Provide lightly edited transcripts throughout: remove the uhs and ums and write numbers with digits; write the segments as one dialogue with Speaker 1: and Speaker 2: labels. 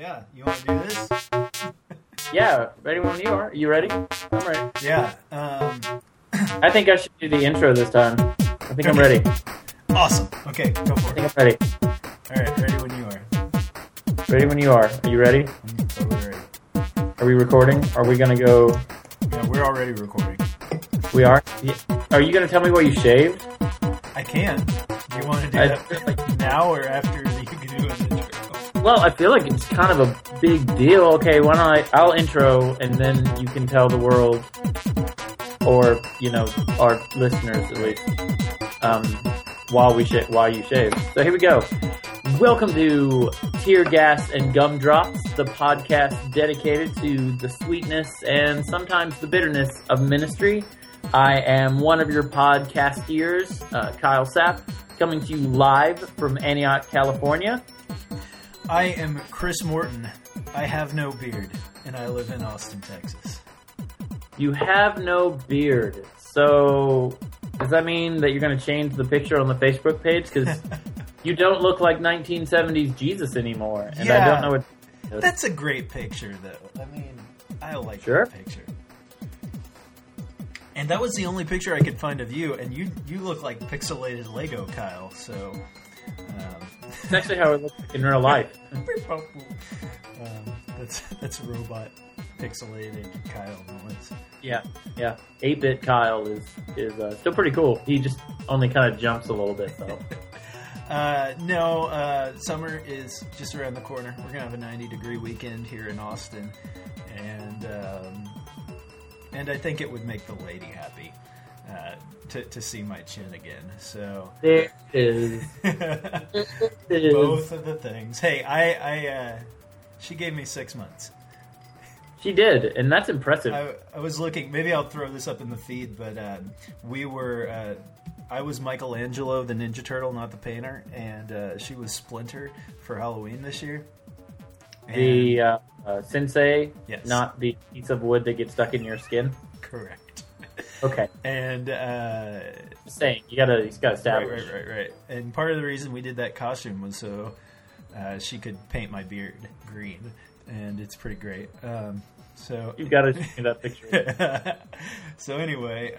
Speaker 1: Yeah, you want to do this?
Speaker 2: Yeah, ready when you are. You ready? I'm ready.
Speaker 1: Yeah.
Speaker 2: I think I should do the intro this time. I think I'm ready.
Speaker 1: Awesome. Okay, go for
Speaker 2: I think
Speaker 1: it.
Speaker 2: I'm ready.
Speaker 1: All right, ready when you are.
Speaker 2: Ready when you are. Are you ready?
Speaker 1: I'm totally ready.
Speaker 2: Are we recording? Are we gonna go?
Speaker 1: Yeah, we're already recording.
Speaker 2: We are. Are you gonna tell me what you shaved?
Speaker 1: I can. Do you want to do that like now or after you can do an intro?
Speaker 2: Well, I feel like it's kind of a big deal. Okay, why don't I'll intro and then you can tell the world, or our listeners at least, while you shave. So here we go. Welcome to Tear Gas and Gumdrops, the podcast dedicated to the sweetness and sometimes the bitterness of ministry. I am one of your podcasteers, Kyle Sapp, coming to you live from Antioch, California.
Speaker 1: I am Chris Morton. I have no beard, and I live in Austin, Texas.
Speaker 2: You have no beard, so does that mean that you're going to change the picture on the Facebook page? Because you don't look like 1970s Jesus anymore, and I don't know what.
Speaker 1: That's a great picture, though. I mean, I like
Speaker 2: Sure.
Speaker 1: that picture. And that was the only picture I could find of you, and you look like pixelated Lego, Kyle. So
Speaker 2: It's actually how it looks in real life.
Speaker 1: that's robot pixelated Kyle noise.
Speaker 2: Yeah. 8-bit Kyle is still pretty cool. He just only kind of jumps a little bit, though.
Speaker 1: Summer is just around the corner. We're gonna have a 90-degree weekend here in Austin, and I think it would make the lady happy to see my chin again. So
Speaker 2: There is.
Speaker 1: both of the things. Hey, I she gave me 6 months.
Speaker 2: She did, and that's impressive.
Speaker 1: I was looking. Maybe I'll throw this up in the feed, but we were. I was Michelangelo, the Ninja Turtle, not the painter, and she was Splinter for Halloween this year. And
Speaker 2: The sensei,
Speaker 1: Yes.
Speaker 2: not the piece of wood that gets stuck in your skin.
Speaker 1: correct.
Speaker 2: Okay,
Speaker 1: And
Speaker 2: just saying, you gotta establish.
Speaker 1: right. And part of the reason we did that costume was so she could paint my beard green, and it's pretty great. So
Speaker 2: You've got to show me that picture.
Speaker 1: So anyway,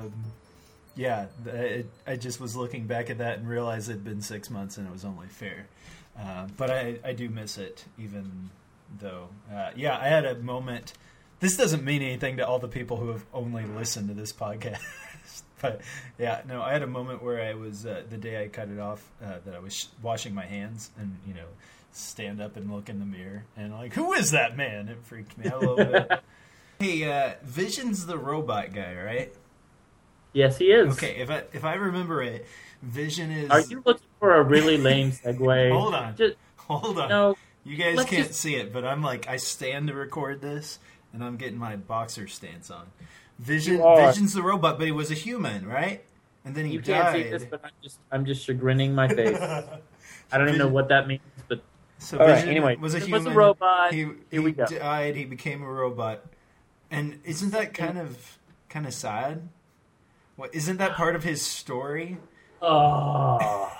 Speaker 1: I just was looking back at that and realized it'd been 6 months and it was only fair. But I do miss it, even though, I had a moment. This doesn't mean anything to all the people who have only listened to this podcast. But I had a moment where I was, the day I cut it off, that I was washing my hands and, stand up and look in the mirror and like, who is that man? It freaked me out a little bit. Hey, Vision's the robot guy, right?
Speaker 2: Yes, he is.
Speaker 1: Okay, if I remember it, Vision is.
Speaker 2: Are you looking for a really lame segue?
Speaker 1: Hold on.
Speaker 2: No.
Speaker 1: You guys
Speaker 2: let's
Speaker 1: can't
Speaker 2: just-
Speaker 1: see it, but I'm like, I stand to record this, and I'm getting my boxer stance on. Vision's the robot, but he was a human, right? And then he
Speaker 2: You
Speaker 1: died.
Speaker 2: can't see this, but I'm just chagrining my face. I don't even know what that means, but
Speaker 1: So
Speaker 2: all right,
Speaker 1: Vision
Speaker 2: anyway,
Speaker 1: was a
Speaker 2: it
Speaker 1: human.
Speaker 2: was a robot.
Speaker 1: He
Speaker 2: Here we go.
Speaker 1: died. He became a robot, and isn't that kind of sad? What isn't that part of his story?
Speaker 2: Oh,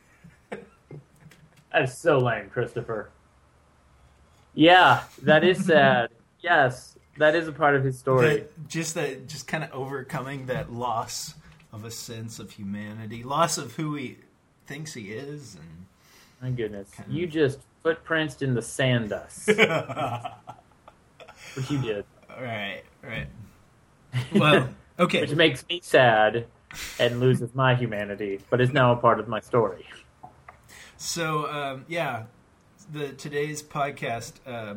Speaker 2: that is so lame, Christopher. Yeah, that is sad. Yes, that is a part of his story.
Speaker 1: Just kind of overcoming that loss of a sense of humanity, loss of who he thinks he is, and
Speaker 2: My goodness,
Speaker 1: kind of-
Speaker 2: you just footprints in the sand dust, which you did,
Speaker 1: right. Well, okay.
Speaker 2: which makes me sad and loses my humanity, but is now a part of my story.
Speaker 1: So, today's podcast,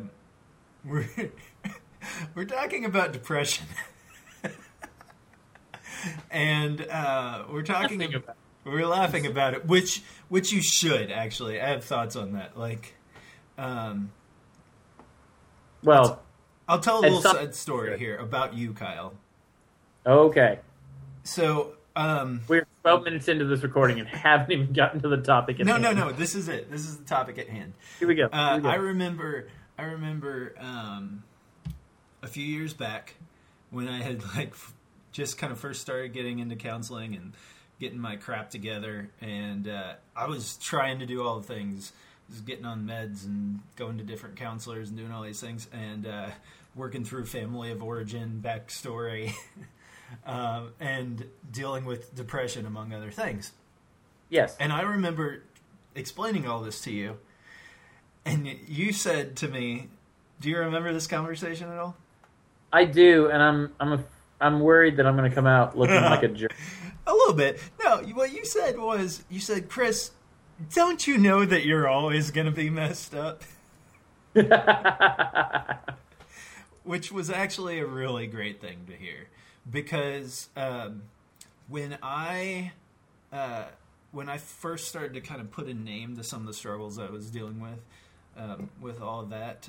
Speaker 1: we're talking about depression, and we're laughing about it, which you should actually. I have thoughts on that. Like,
Speaker 2: Well,
Speaker 1: I'll tell a
Speaker 2: And
Speaker 1: little
Speaker 2: some-
Speaker 1: side story here about you, Kyle.
Speaker 2: okay.
Speaker 1: So,
Speaker 2: We're 12 minutes into this recording and haven't even gotten to the topic at hand.
Speaker 1: no. This is it. This is the topic at hand.
Speaker 2: Here we go.
Speaker 1: I remember a few years back when I had just kind of first started getting into counseling and getting my crap together, and I was trying to do all the things was getting on meds and going to different counselors and doing all these things and working through family of origin backstory and dealing with depression, among other things.
Speaker 2: Yes.
Speaker 1: And I remember explaining all this to you, and you said to me, do you remember this conversation at all?
Speaker 2: I do, and I'm worried that I'm going to come out looking like a jerk.
Speaker 1: A little bit. No, what you said was, Chris, don't you know that you're always going to be messed up? Which was actually a really great thing to hear. Because when I first started to kind of put a name to some of the struggles I was dealing with all of that,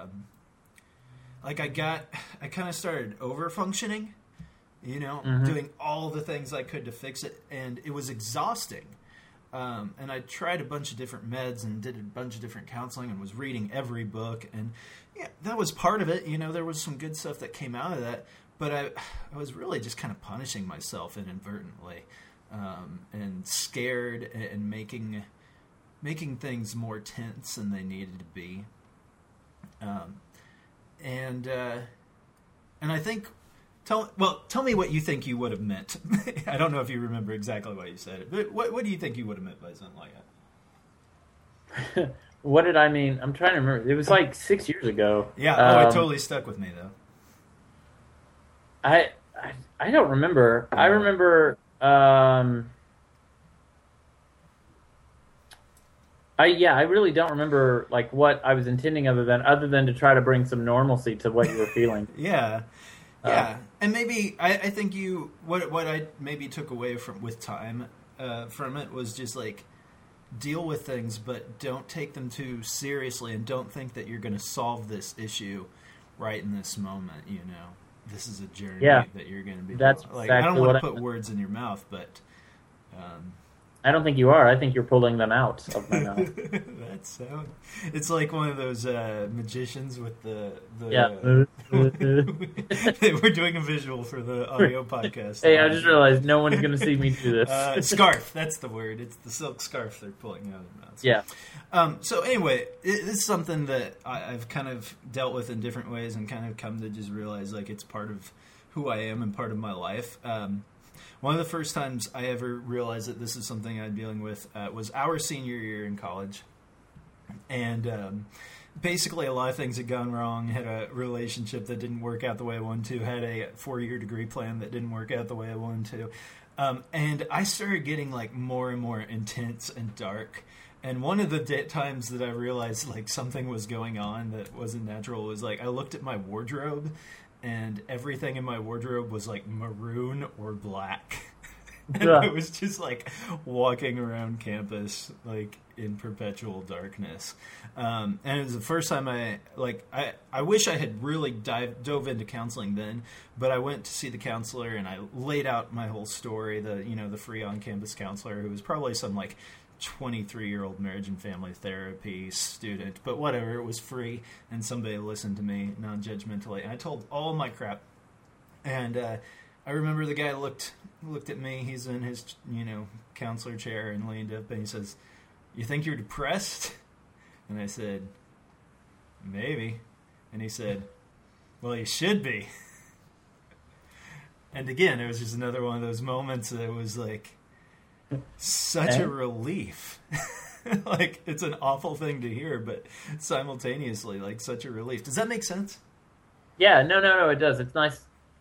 Speaker 1: I kind of started over-functioning, doing all the things I could to fix it, and it was exhausting. And I tried a bunch of different meds and did a bunch of different counseling and was reading every book, and yeah, that was part of it. There was some good stuff that came out of that, but I was really just kind of punishing myself inadvertently, and scared and making things more tense than they needed to be. And I think, tell me what you think you would have meant. I don't know if you remember exactly what you said, but what do you think you would have meant by something like
Speaker 2: that? What did I mean? I'm trying to remember. It was like 6 years ago.
Speaker 1: Yeah, it totally stuck with me though.
Speaker 2: I don't remember. I remember. I really don't remember like what I was intending other than to try to bring some normalcy to what you were feeling.
Speaker 1: Yeah. And maybe I think what I maybe took away from it was just like deal with things, but don't take them too seriously, and don't think that you're going to solve this issue right in this moment. This is a journey that you're going to be.
Speaker 2: That's
Speaker 1: like,
Speaker 2: exactly
Speaker 1: I don't want to put words in your mouth, but.
Speaker 2: I don't think you are. I think you're pulling them out of my mouth.
Speaker 1: That sound. It's like one of those magicians with the
Speaker 2: yeah.
Speaker 1: We're doing a visual for the audio podcast.
Speaker 2: Hey, I just realized no one's going to see me do this.
Speaker 1: Scarf, that's the word. It's the silk scarf they're pulling out of their mouths.
Speaker 2: Yeah.
Speaker 1: So anyway, it's something that I've kind of dealt with in different ways and kind of come to just realize like it's part of who I am and part of my life. One of the first times I ever realized that this is something I'm dealing with was our senior year in college. And basically a lot of things had gone wrong. Had a relationship that didn't work out the way I wanted to. Had a 4-year degree plan that didn't work out the way I wanted to. And I started getting like more and more intense and dark. And one of the times that I realized like something was going on that wasn't natural was like I looked at my wardrobe, and everything in my wardrobe was like maroon or black. And I was just like walking around campus like in perpetual darkness. And it was the first time I wish I had really dove into counseling then, but I went to see the counselor and I laid out my whole story, the free on-campus counselor who was probably some like 23-year-old marriage and family therapy student, but whatever, it was free, and somebody listened to me non-judgmentally, and I told all my crap. And I remember the guy looked at me, he's in his counselor chair, and leaned up and he says, "You think you're depressed?" And I said, "Maybe." And he said, "Well, you should be." And again, it was just another one of those moments that was like such a relief. Like, it's an awful thing to hear, but simultaneously, like, such a relief. Does that make sense?
Speaker 2: Yeah, no, it does. It's nice.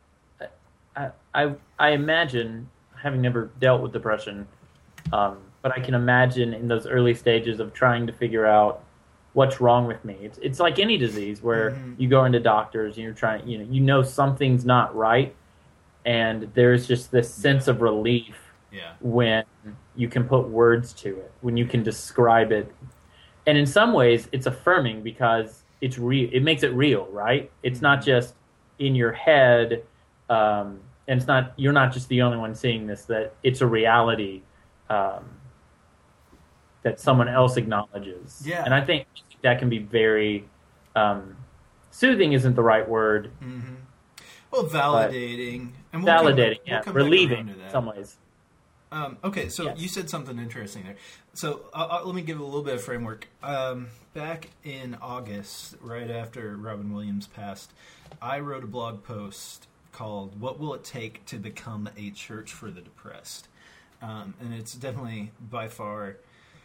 Speaker 2: I imagine, having never dealt with depression, but I can imagine in those early stages of trying to figure out what's wrong with me. It's like any disease where you go into doctors and you're trying, something's not right, and there's just this sense of relief when you can put words to it, when you can describe it. And in some ways, it's affirming because it's real. It makes it real, right? It's not just in your head, and you're not just the only one seeing this, that it's a reality that someone else acknowledges. Yeah. And I think that can be very soothing isn't the right word.
Speaker 1: Well, validating.
Speaker 2: Validating, relieving in some ways.
Speaker 1: Okay, so
Speaker 2: Yes.
Speaker 1: you said something interesting there. So let me give a little bit of framework. Back in August, right after Robin Williams passed, I wrote a blog post called "What Will It Take to Become a Church for the Depressed?" And it's definitely by far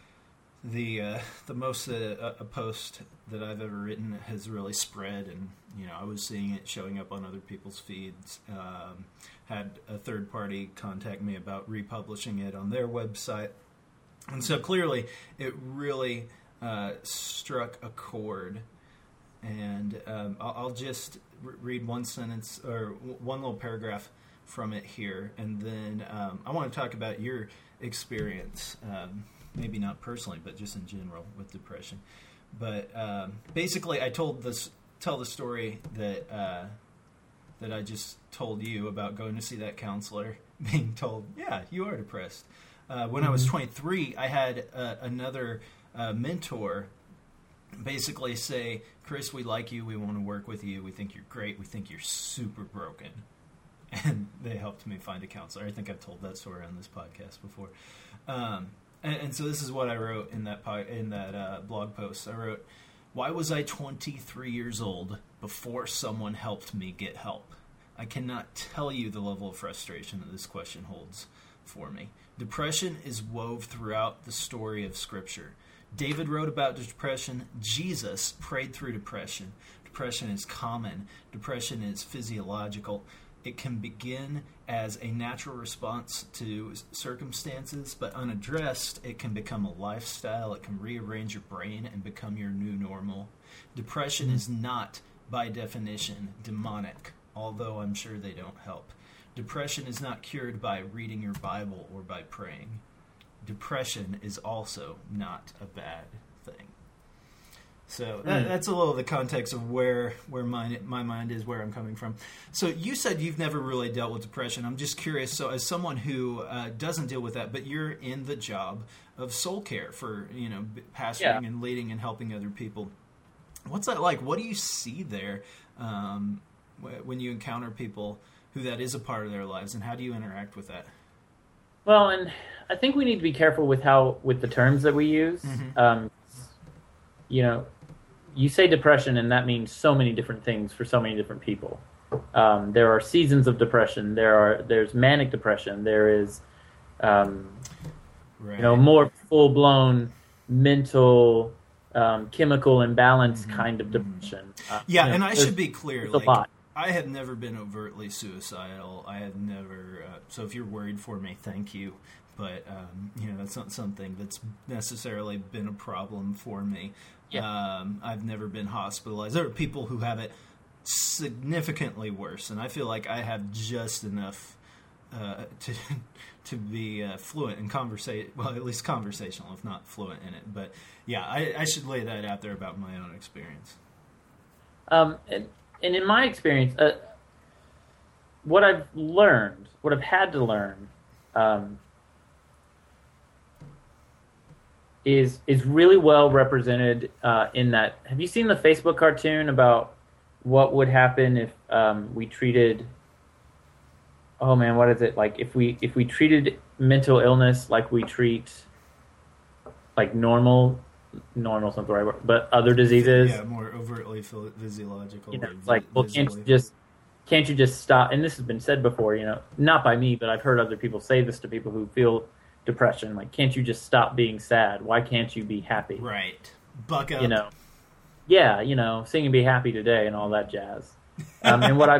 Speaker 1: the most a post that I've ever written has really spread, and I was seeing it showing up on other people's feeds. Had a third party contact me about republishing it on their website, and so clearly it really struck a chord. And I'll just read one sentence or one little paragraph from it here, and then I want to talk about your experience. Maybe not personally, but just in general with depression. But basically, I tell the story that I just told you about going to see that counselor, being told, "Yeah, you are depressed." When I was 23, I had another mentor basically say, "Chris, we like you. We want to work with you. We think you're great. We think you're super broken." And they helped me find a counselor. I think I've told that story on this podcast before. And so this is what I wrote in that blog post. I wrote, "Why was I 23 years old before someone helped me get help? I cannot tell you the level of frustration that this question holds for me. Depression is wove throughout the story of Scripture. David wrote about depression. Jesus prayed through depression. Depression is common. Depression is physiological. It can begin as a natural response to circumstances, but unaddressed, it can become a lifestyle. It can rearrange your brain and become your new normal. Depression is not, by definition, demonic, although I'm sure they don't help. Depression is not cured by reading your Bible or by praying. Depression is also not a bad thing." So that's a little of the context of where my mind is, where I'm coming from. So you said you've never really dealt with depression. I'm just curious. So as someone who doesn't deal with that, but you're in the job of soul care for pastoring and leading and helping other people, what's that like? What do you see there when you encounter people who that is a part of their lives, and how do you interact with that?
Speaker 2: Well, and I think we need to be careful with the terms that we use. Mm-hmm. You say depression, and that means so many different things for so many different people. There are seasons of depression. There's manic depression. There is, more full-blown mental, chemical imbalance kind of depression.
Speaker 1: And I should be clear.
Speaker 2: It's a lot.
Speaker 1: I have never been overtly suicidal. I have never. So if you're worried for me, thank you. But that's not something that's necessarily been a problem for me. Yeah. I've never been hospitalized. There are people who have it significantly worse, and I feel like I have just enough to be fluent in conversation. Well, at least conversational, if not fluent in it. But yeah, I should lay that out there about my own experience.
Speaker 2: And in my experience, what I've had to learn, is really well represented in that. Have you seen the Facebook cartoon about what would happen if we treated? Oh man, what is it like? If we treated mental illness like we treat like normal is not the right word, but other diseases.
Speaker 1: Yeah, more overtly physiological.
Speaker 2: It's like, well, can't you just stop? And this has been said before, not by me, but I've heard other people say this to people who feel depression. Like, can't you just stop being sad? Why can't you be happy?
Speaker 1: Right. Buck up.
Speaker 2: Sing and be happy today and all that jazz. And what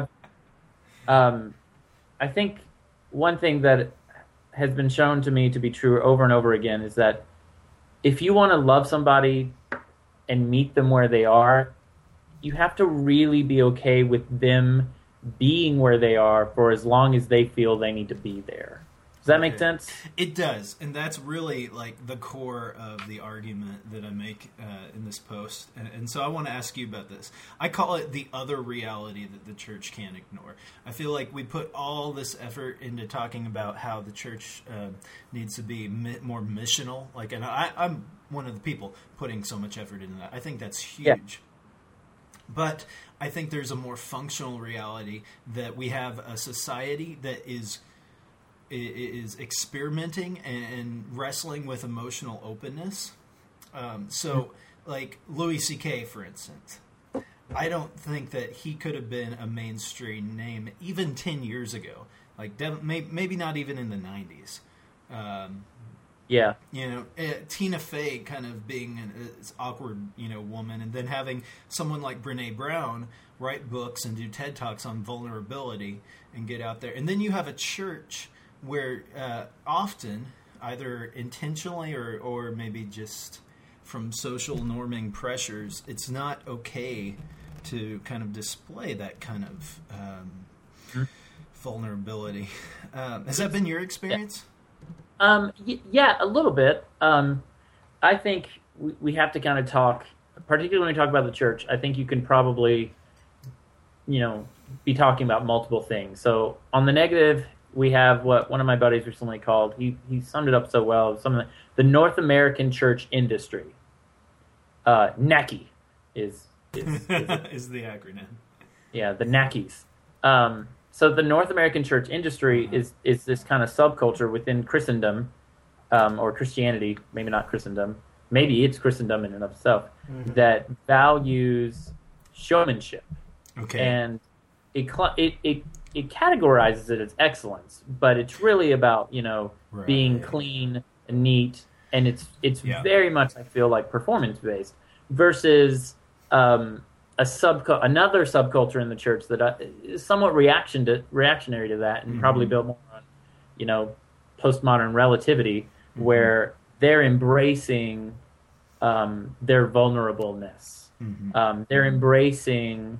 Speaker 2: I think one thing that has been shown to me to be true over and over again is that if you want to love somebody and meet them where they are, you have to really be okay with them being where they are for as long as they feel they need to be there. Does that make sense?
Speaker 1: It does, and that's really like the core of the argument that I make in this post. And so I want to ask you about this. I call it the other reality that the church can't ignore. I feel like we put all this effort into talking about how the church needs to be more missional. And I'm one of the people putting so much effort into that. I think that's huge. Yeah. But I think there's a more functional reality that we have a society that is is experimenting and wrestling with emotional openness. So, like Louis C.K., for instance, I don't think that he could have been a mainstream name even 10 years ago. Like, maybe not even in the 90s.
Speaker 2: Yeah.
Speaker 1: Tina Fey kind of being an awkward, woman, and then having someone like Brene Brown write books and do TED Talks on vulnerability and get out there. And then you have a church where often, either intentionally or maybe just from social norming pressures, it's not okay to kind of display that kind of vulnerability. Has that been your experience?
Speaker 2: Yeah, a little bit. I think we have to kind of talk, particularly when we talk about the church, I think you can probably, be talking about multiple things. So on the negative, we have what one of my buddies recently called, he summed it up so well, the North American church industry. NACI is
Speaker 1: is the acronym.
Speaker 2: Yeah, the NACIs. So the North American church industry is this kind of subculture within Christendom, or Christianity, maybe not Christendom, maybe it's Christendom in and of itself, that values showmanship.
Speaker 1: Okay.
Speaker 2: And it categorizes it as excellence, but it's really about, being clean and neat, and it's very much, I feel like, performance-based versus another subculture in the church that is somewhat reactionary to that, and probably built more on, postmodern relativity, where they're embracing their vulnerableness. They're embracing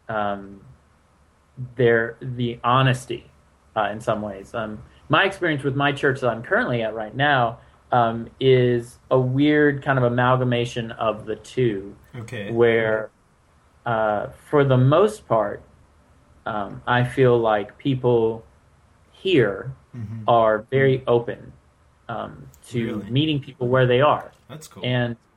Speaker 2: the honesty in some ways. My experience with my church that I'm currently at right now is a weird kind of amalgamation of the two.
Speaker 1: Okay.
Speaker 2: Where for the most part, I feel like people here are very open to meeting people where they are.
Speaker 1: That's cool.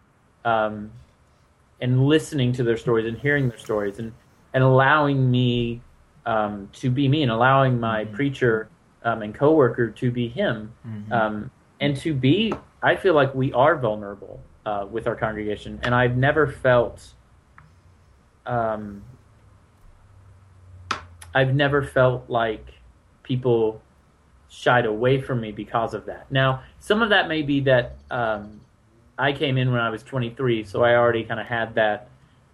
Speaker 2: And listening to their stories and hearing their stories and allowing me to be me and allowing my preacher and coworker to be him, and to be. I feel like we are vulnerable with our congregation, and I've never felt. I've never felt like people shied away from me because of that. Now, some of that may be that I came in when I was 23, so I already kind of had that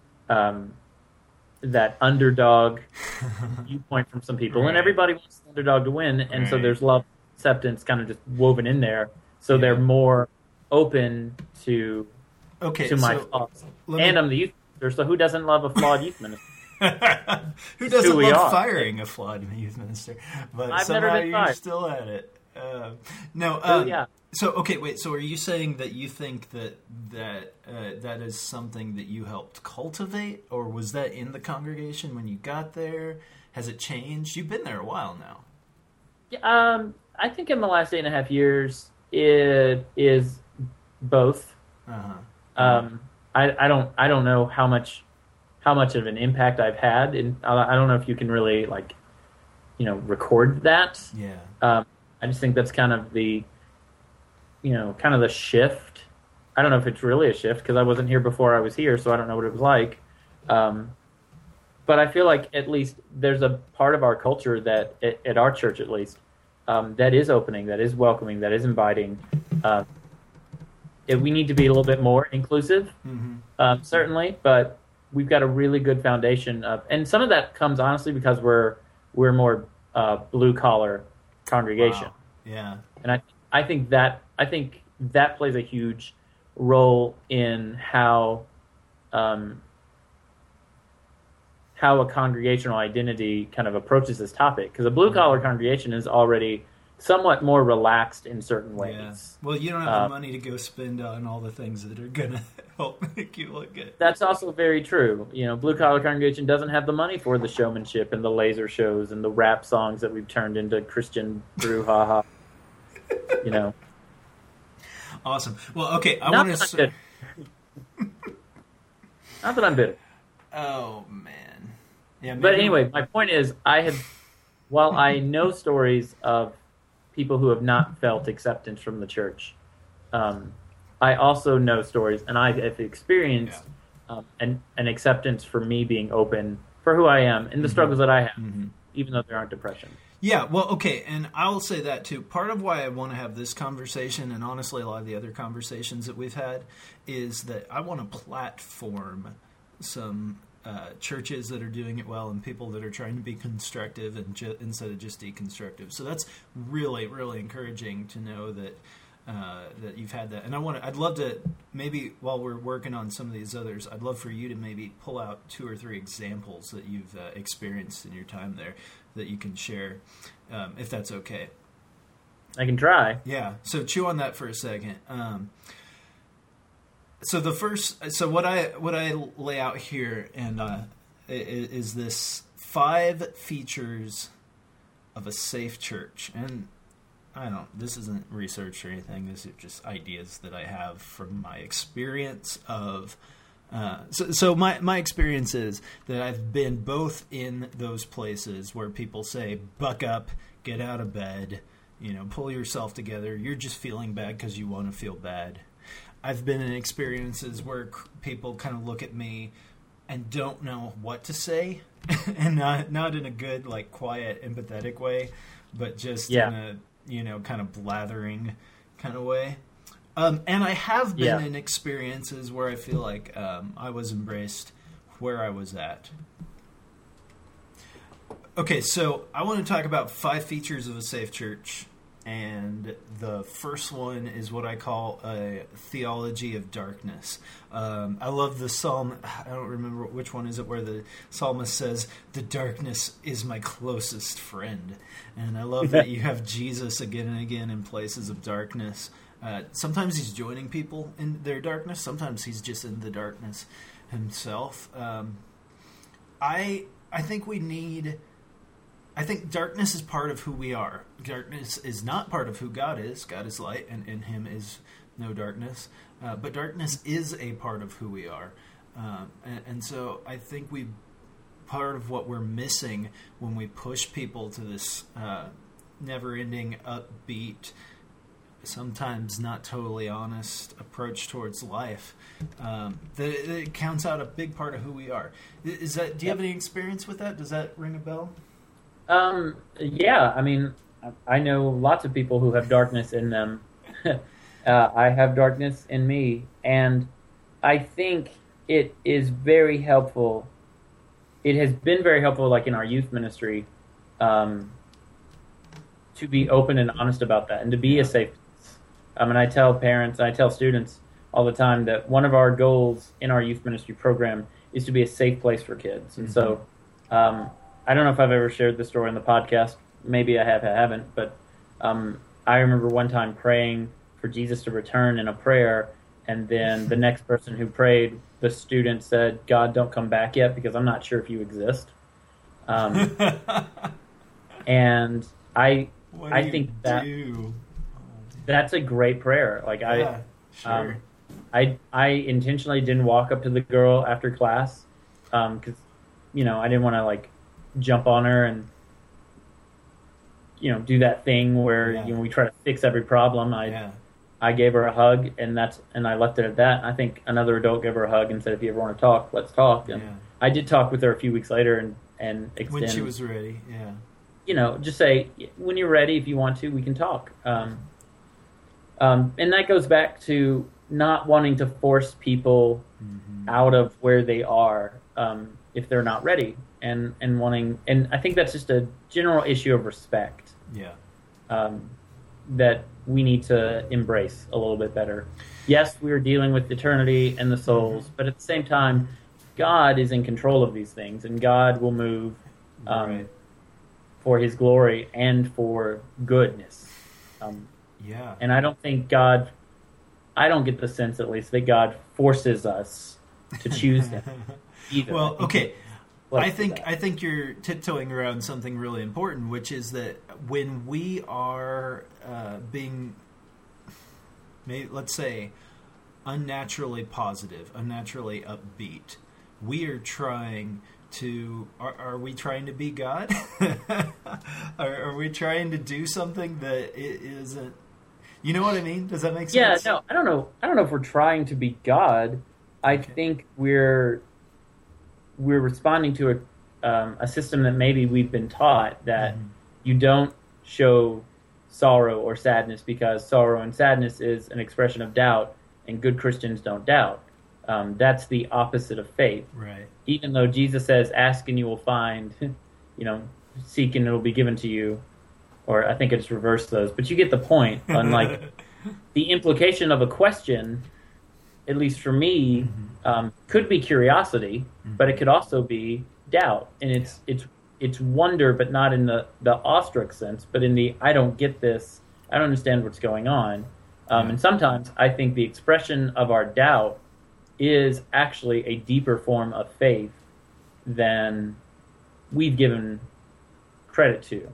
Speaker 2: that underdog viewpoint from some people, and everybody wants the underdog to win, and so there's love, acceptance, kind of just woven in there. So they're more open to my flaws. And I'm the youth minister, so who doesn't love a flawed youth minister?
Speaker 1: Who doesn't love firing a flawed youth minister? But
Speaker 2: I've
Speaker 1: somehow
Speaker 2: never been
Speaker 1: you're
Speaker 2: fired.
Speaker 1: still at it.
Speaker 2: Yeah.
Speaker 1: So, okay, wait. So, are you saying that you think that is something that you helped cultivate, or was that in the congregation when you got there? Has it changed? You've been there a while now.
Speaker 2: Yeah, I think in the last 8.5 years, it is both. I don't know how much of an impact I've had, and I don't know if you can really record that.
Speaker 1: Yeah.
Speaker 2: I just think that's kind of the shift. I don't know if it's really a shift because I wasn't here before I was here, so I don't know what it was like. But I feel like at least there's a part of our culture that, at our church at least, that is opening, that is welcoming, that is inviting. We need to be a little bit more inclusive, certainly, but we've got a really good foundation of, and some of that comes honestly because we're more blue collar congregation.
Speaker 1: Wow. Yeah,
Speaker 2: and I think that plays a huge role in how a congregational identity kind of approaches this topic, because a blue collar congregation is already somewhat more relaxed in certain ways.
Speaker 1: Yeah. Well, you don't have the money to go spend on all the things that are going to help make you look good.
Speaker 2: That's also very true. Blue collar congregation doesn't have the money for the showmanship and the laser shows and the rap songs that we've turned into Christian brouhaha.
Speaker 1: Awesome. Well, okay, I want to.
Speaker 2: Not that I'm bitter.
Speaker 1: Oh man. Yeah.
Speaker 2: But anyway, my point is, while I know stories of people who have not felt acceptance from the church. I also know stories, and I have experienced an acceptance for me being open for who I am and the struggles that I have, even though there aren't depression.
Speaker 1: Yeah, well, okay, and I'll say that too. Part of why I want to have this conversation, and honestly a lot of the other conversations that we've had, is that I want to platform some churches that are doing it well and people that are trying to be constructive and instead of just deconstructive. So that's really, really encouraging to know that that you've had that. And I'd love to, maybe while we're working on some of these others, I'd love for you to maybe pull out 2 or 3 examples that you've experienced in your time there that you can share, if that's okay.
Speaker 2: I can try.
Speaker 1: Yeah. So chew on that for a second. So what I lay out here and is this 5 features of a safe church. And this isn't research or anything. These are just ideas that I have from my experience of. So my experience is that I've been both in those places where people say, buck up, get out of bed, pull yourself together. You're just feeling bad because you want to feel bad. I've been in experiences where people kind of look at me and don't know what to say, and not in a good, like, quiet, empathetic way, but just in a kind of blathering kind of way. And I have been in experiences where I feel like I was embraced where I was at. Okay, so I want to talk about 5 features of a safe church. And the first one is what I call a theology of darkness. I love the psalm. I don't remember which one is it where the psalmist says, "The darkness is my closest friend." And I love that you have Jesus again and again in places of darkness. Sometimes he's joining people in their darkness. Sometimes he's just in the darkness himself. I think we need... I think darkness is part of who we are. Darkness is not part of who God is. God is light, and in him is no darkness. But darkness is a part of who we are. And so I think part of what we're missing when we push people to this never-ending, upbeat, sometimes not totally honest approach towards life, that it counts out a big part of who we are. Do you have any experience with that? Does that ring a bell?
Speaker 2: Yeah, I mean, I know lots of people who have darkness in them. I have darkness in me, and I think it is very helpful. It has been very helpful, like in our youth ministry, to be open and honest about that and to be a safe place. And I tell parents, I tell students all the time that one of our goals in our youth ministry program is to be a safe place for kids. And so, I don't know if I've ever shared this story in the podcast. Maybe I have, I haven't. But I remember one time praying for Jesus to return in a prayer, and then the next person who prayed, the student said, "God, don't come back yet because I'm not sure if you exist." And I think that's a great prayer. Like
Speaker 1: sure.
Speaker 2: I intentionally didn't walk up to the girl after class because I didn't want to like jump on her and do that thing where we try to fix every problem. I gave her a hug, and I left it at that. I think another adult gave her a hug and said, "If you ever want to talk, let's talk." And I did talk with her a few weeks later and extend,
Speaker 1: when she was ready.
Speaker 2: Just say, when you're ready, if you want to, we can talk. And that goes back to not wanting to force people out of where they are if they're not ready. And wanting, and I think that's just a general issue of respect. That we need to embrace a little bit better. Yes, we're dealing with eternity and the souls, but at the same time, God is in control of these things, and God will move for His glory and for goodness. And I don't think I don't get the sense, at least, that God forces us to choose Him either.
Speaker 1: Well, okay. I think you're tiptoeing around something really important, which is that when we are being, let's say, unnaturally positive, unnaturally upbeat, we are trying are we trying to be God? are we trying to do something that it isn't? You know what I mean? Does that make sense?
Speaker 2: Yeah, no, I don't know. I don't know if we're trying to be God. I think we're responding to a system that maybe we've been taught that you don't show sorrow or sadness because sorrow and sadness is an expression of doubt, and good Christians don't doubt. That's the opposite of faith.
Speaker 1: Right.
Speaker 2: Even though Jesus says, "Ask and you will find," seek and it will be given to you. Or I think it's reversed those, but you get the point. Unlike the implication of a question, at least for me, could be curiosity, but it could also be doubt, and it's wonder, but not in the awestruck sense, but in the I don't get this, I don't understand what's going on. And sometimes I think the expression of our doubt is actually a deeper form of faith than we've given credit to.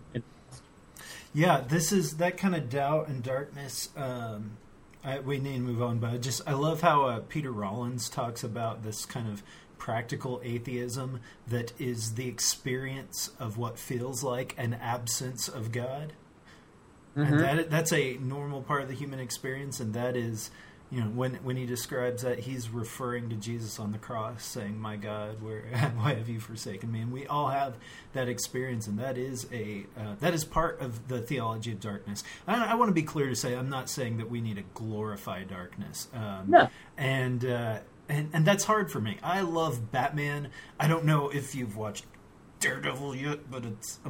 Speaker 1: Yeah, this is that kind of doubt and darkness. We need to move on, but I love how Peter Rollins talks about this kind of practical atheism that is the experience of what feels like an absence of God. And that's a normal part of the human experience, and that is, when he describes that, he's referring to Jesus on the cross, saying, "My God, why have you forsaken me?" And we all have that experience, and that is part of the theology of darkness. I want to be clear to say, I'm not saying that we need to glorify darkness.
Speaker 2: No.
Speaker 1: And that's hard for me. I love Batman. I don't know if you've watched Daredevil yet, but it's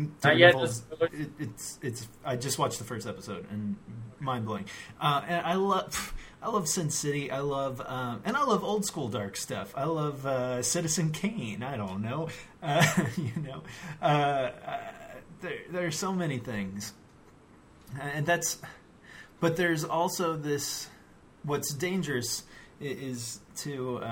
Speaker 1: it's. I just watched the first episode and mind blowing. And I love Sin City. I love old school dark stuff. I love Citizen Kane. I don't know. There are so many things, and but there's also this. What's dangerous is to.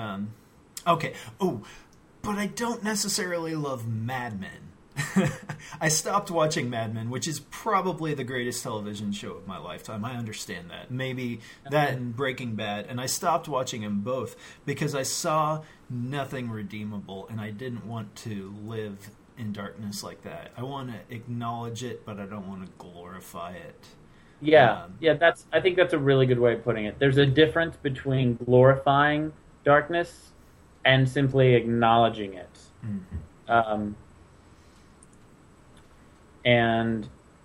Speaker 1: But I don't necessarily love Mad Men. I stopped watching Mad Men, which is probably the greatest television show of my lifetime. I understand that. Maybe that and Breaking Bad. And I stopped watching them both because I saw nothing redeemable, and I didn't want to live in darkness like that. I want to acknowledge it, but I don't want to glorify it.
Speaker 2: Yeah, I think that's a really good way of putting it. There's a difference between glorifying darkness and simply acknowledging it. And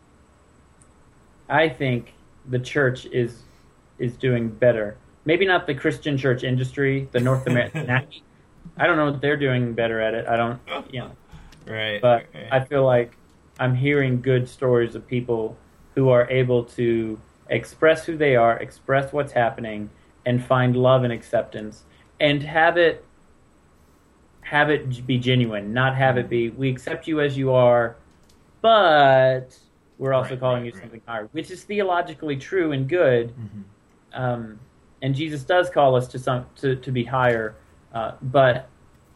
Speaker 2: I think the church is doing better. Maybe not the Christian church industry, the North American. I don't know if they're doing better at it. I don't,
Speaker 1: Right.
Speaker 2: But I feel like I'm hearing good stories of people who are able to express who they are, express what's happening, and find love and acceptance, and have it be genuine, not have it be, we accept you as you are, but we're also calling you something higher, which is theologically true and good. And Jesus does call us to be higher, but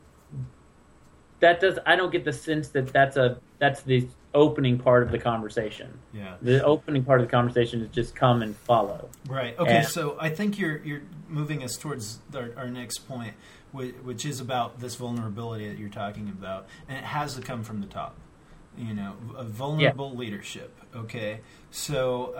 Speaker 2: I don't get the sense that that's the opening part of the conversation.
Speaker 1: Yeah.
Speaker 2: The opening part of the conversation is just come and follow.
Speaker 1: Right. Okay. So I think you're moving us towards our next point, which is about this vulnerability that you're talking about, and it has to come from the top. A vulnerable leadership. Okay. So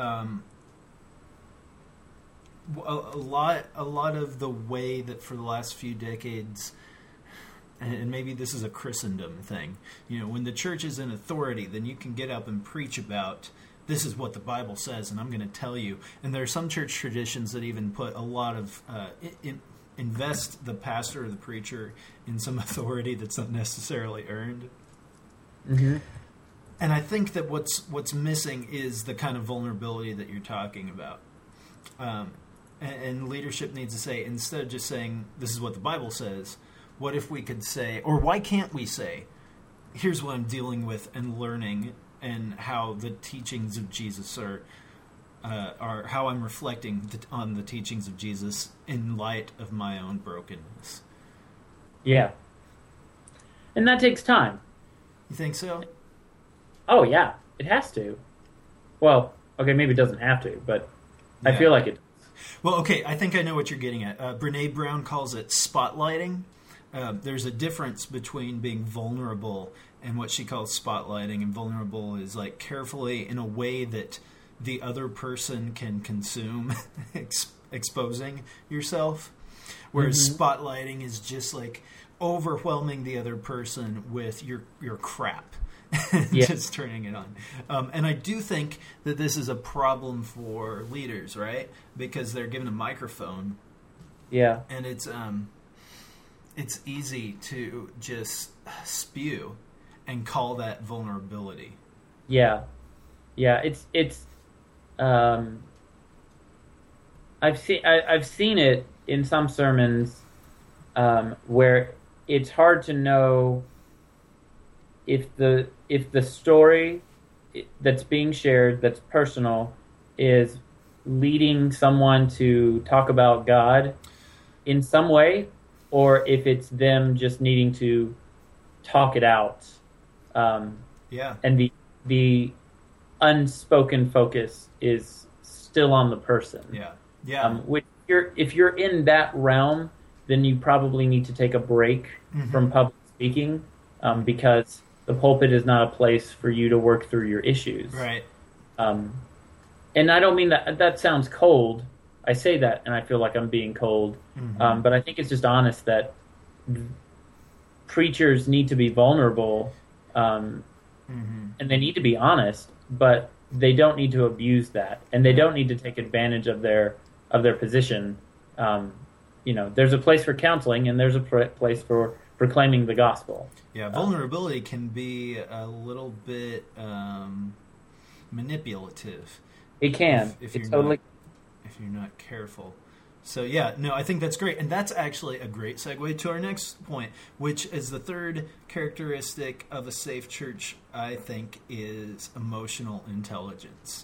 Speaker 1: a lot of the way that for the last few decades. And maybe this is a Christendom thing. When the church is in authority, then you can get up and preach about, this is what the Bible says, and I'm going to tell you. And there are some church traditions that even put a lot of, invest the pastor or the preacher in some authority that's not necessarily earned. And I think that what's missing is the kind of vulnerability that you're talking about. And leadership needs to say, instead of just saying, this is what the Bible says, what if we could say, or why can't we say, here's what I'm dealing with and learning, and how the teachings of Jesus are how I'm reflecting on the teachings of Jesus in light of my own brokenness.
Speaker 2: Yeah. And that takes time.
Speaker 1: You think so?
Speaker 2: Oh, yeah. It has to. Well, okay, maybe it doesn't have to, but I feel like it does.
Speaker 1: Well, okay, I think I know what you're getting at. Brene Brown calls it spotlighting. there's a difference between being vulnerable and what she calls spotlighting. And vulnerable is like carefully in a way that the other person can consume, exposing yourself. Whereas spotlighting is just like overwhelming the other person with your crap. Just turning it on. And I do think that this is a problem for leaders, right? Because they're given a microphone.
Speaker 2: Yeah.
Speaker 1: And it's easy to just spew and call that vulnerability.
Speaker 2: Yeah. Yeah, it's I've seen it in some sermons where it's hard to know if the story that's being shared, that's personal, is leading someone to talk about God in some way, or if it's them just needing to talk it out. And the unspoken focus is still on the person. Which if you're in that realm, then you probably need to take a break from public speaking, because the pulpit is not a place for you to work through your issues.
Speaker 1: Right.
Speaker 2: And I don't mean that sounds cold. I say that and I feel like I'm being cold. But I think it's just honest that preachers need to be vulnerable, and they need to be honest, but they don't need to abuse that, and they don't need to take advantage of their position. There's a place for counseling, and there's a place for proclaiming the gospel.
Speaker 1: Yeah, vulnerability can be a little bit manipulative.
Speaker 2: It can.
Speaker 1: If you're not careful. So yeah, no, I think that's great. And that's actually a great segue to our next point, which is the third characteristic of a safe church, I think, is emotional intelligence.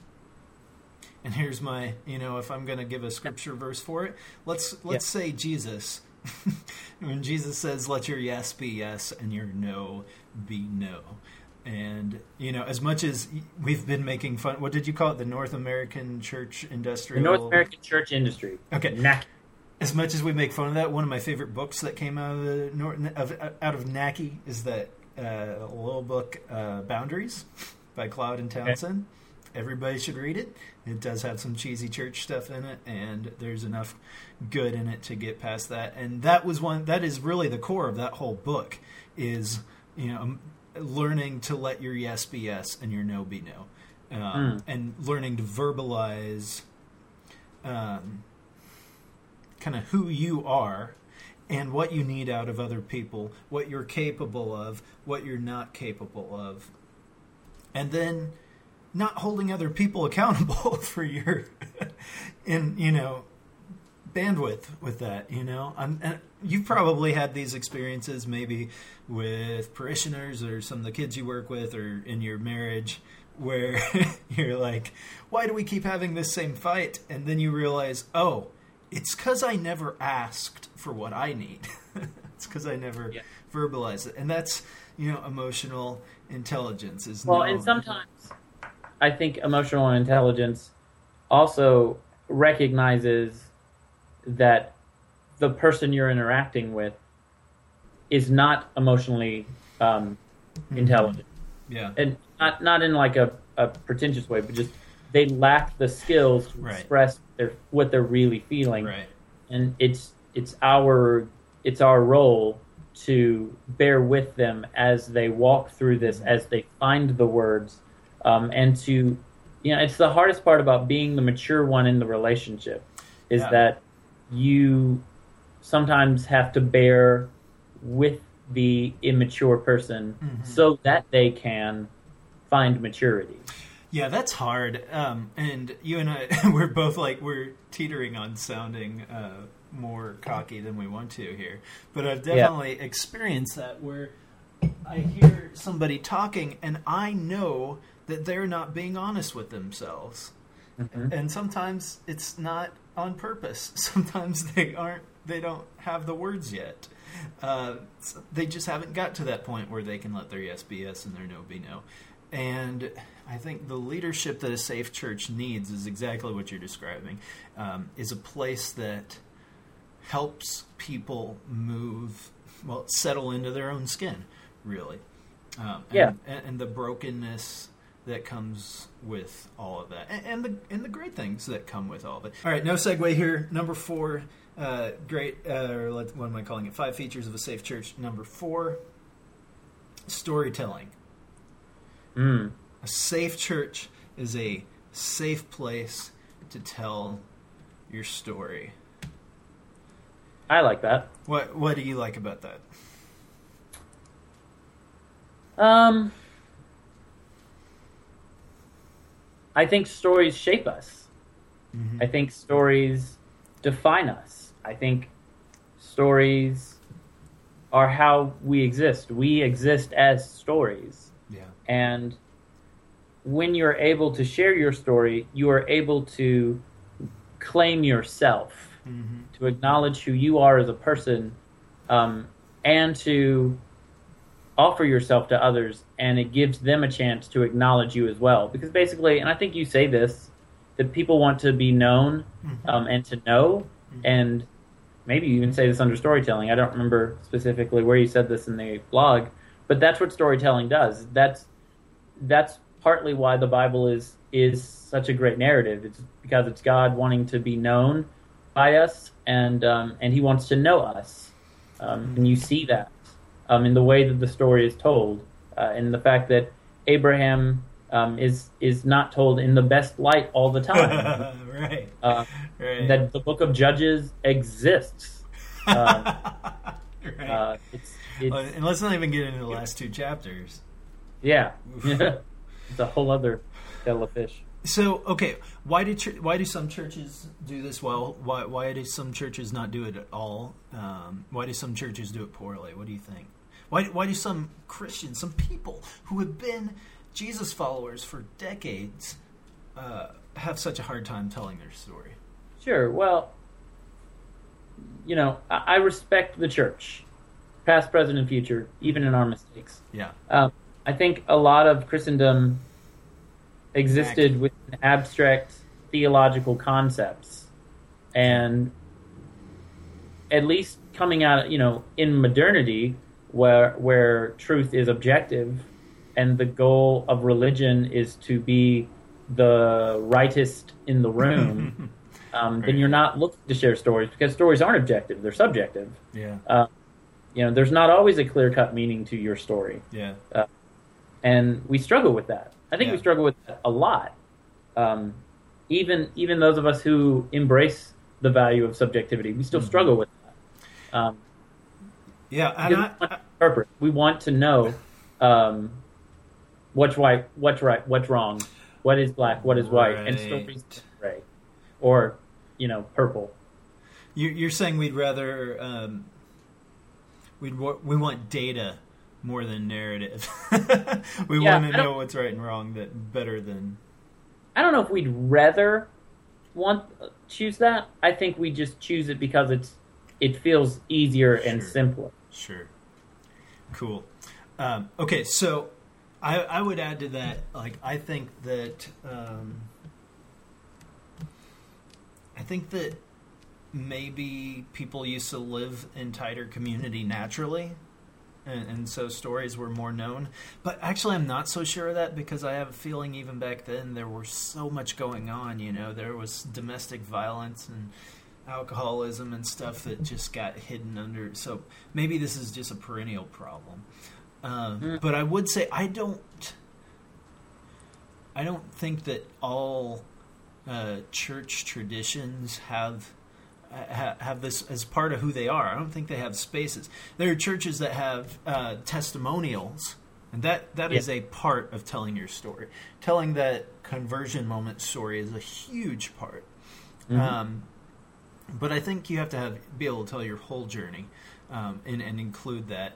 Speaker 1: And here's my, if I'm going to give a scripture verse for it, let's say Jesus. When Jesus says, let your yes be yes and your no be no. And, as much as we've been making fun, what did you call it? The North American Church Industrial?
Speaker 2: The North American Church Industry.
Speaker 1: Okay. As much as we make fun of that, one of my favorite books that came out of NACI is that little book, Boundaries by Cloud and Townsend. Okay. Everybody should read it. It does have some cheesy church stuff in it, and there's enough good in it to get past that. And that is really the core of that whole book is, learning to let your yes be yes and your no be no. And learning to verbalize kind of who you are and what you need out of other people, what you're capable of, what you're not capable of. And then not holding other people accountable for your bandwidth with that, and you've probably had these experiences maybe with parishioners or some of the kids you work with or in your marriage where you're like, why do we keep having this same fight? And then you realize, oh, it's because I never asked for what I need. It's because I never verbalized it. And that's, emotional intelligence is
Speaker 2: and sometimes I think emotional intelligence also recognizes that the person you're interacting with is not emotionally intelligent.
Speaker 1: Yeah.
Speaker 2: And not in like a pretentious way, but just they lack the skills to express what they're really feeling.
Speaker 1: Right.
Speaker 2: And it's our role to bear with them as they walk through this, as they find the words, and to, it's the hardest part about being the mature one in the relationship is that you sometimes have to bear with the immature person so that they can find maturity.
Speaker 1: Yeah, that's hard. And you and I, we're teetering on sounding more cocky than we want to here. But I've definitely experienced that where I hear somebody talking and I know that they're not being honest with themselves. And sometimes it's not on purpose. Sometimes they don't have the words yet. They just haven't got to that point where they can let their yes be yes and their no be no. And I think the leadership that a safe church needs is exactly what you're describing, is a place that helps people settle into their own skin, really. And the brokenness that comes with all of that, and the great things that come with all of it. All right, no segue here. Number 4, what am I calling it? 5 features of a safe church. Number 4, storytelling. A safe church is a safe place to tell your story.
Speaker 2: I like that.
Speaker 1: What do you like about that?
Speaker 2: I think stories shape us. I think stories define us. I think stories are how we exist. We exist as stories.
Speaker 1: Yeah.
Speaker 2: And when you're able to share your story, you are able to claim yourself, to acknowledge who you are as a person, and to offer yourself to others, and it gives them a chance to acknowledge you as well. Because basically, and I think you say this, that people want to be known and to know, and maybe you even say this under storytelling. I don't remember specifically where you said this in the blog, but that's what storytelling does. That's partly why the Bible is such a great narrative. It's because it's God wanting to be known by us, and He wants to know us, and you see that in the way that the story is told, in the fact that Abraham is not told in the best light all the time.
Speaker 1: Right.
Speaker 2: That the book of Judges exists.
Speaker 1: Right.
Speaker 2: And
Speaker 1: let's not even get into the last 2 chapters.
Speaker 2: Yeah. It's a whole other kettle of fish.
Speaker 1: So, okay, why do some churches do this well? Why do some churches not do it at all? Why do some churches do it poorly? What do you think? Why do some Christians, some people who have been Jesus followers for decades, have such a hard time telling their story?
Speaker 2: Sure. Well, I respect the church, past, present, and future, even in our mistakes.
Speaker 1: Yeah.
Speaker 2: I think a lot of Christendom existed with abstract theological concepts, and at least coming out, in modernity, where truth is objective, and the goal of religion is to be the rightest in the room, then you're not looking to share stories, because stories aren't objective; they're subjective.
Speaker 1: Yeah.
Speaker 2: There's not always a clear-cut meaning to your story.
Speaker 1: Yeah.
Speaker 2: And we struggle with that. I think we struggle with that a lot. Even those of us who embrace the value of subjectivity, we still struggle with that. We want to know what's right, what's wrong, what is black, what is white, and stories gray, or purple.
Speaker 1: You're saying we'd rather we want data more than narrative. We want to know what's right and wrong better than.
Speaker 2: I don't know if we'd rather choose that. I think we just choose it because it feels easier and simpler.
Speaker 1: Sure. Cool. Okay, so I would add to that. I think that maybe people used to live in tighter community naturally. And so stories were more known. But actually, I'm not so sure of that, because I have a feeling even back then there was so much going on. There was domestic violence and alcoholism and stuff that just got hidden under. So maybe this is just a perennial problem. But I would say I don't think that all church traditions have this as part of who they are. I don't think they have spaces. There are churches that have testimonials, and that is a part of telling your story. Telling that conversion moment story is a huge part. But I think you have to be able to tell your whole journey, and include that.